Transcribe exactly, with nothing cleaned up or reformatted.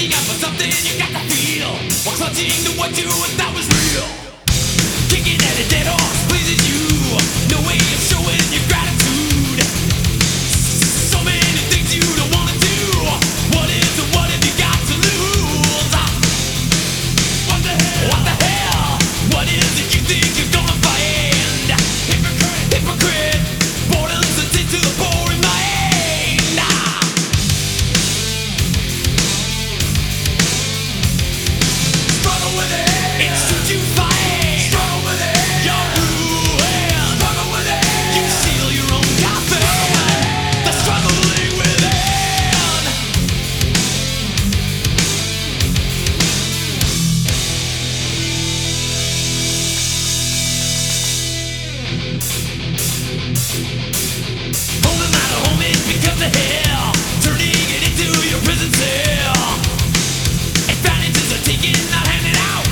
Reaching out for something you got to feel, while clutching to what you thought was real. Kicking at a dead horse pleases you, no way of showing your gratitude. So many things you don't wanna do. What is and what have you got to lose? What the hell? What the hell? What is it you think you're gonna find? Hypocrite, hypocrite, boredom's a tin to the pouring mind. Struggle with it. It's what you fight. Struggle with it. You're ruined. Struggle with it. You seal your own coffin. The struggling within. Holding out a home is because of hell, turning it into your prison cell. Advantages are taken, not handed out.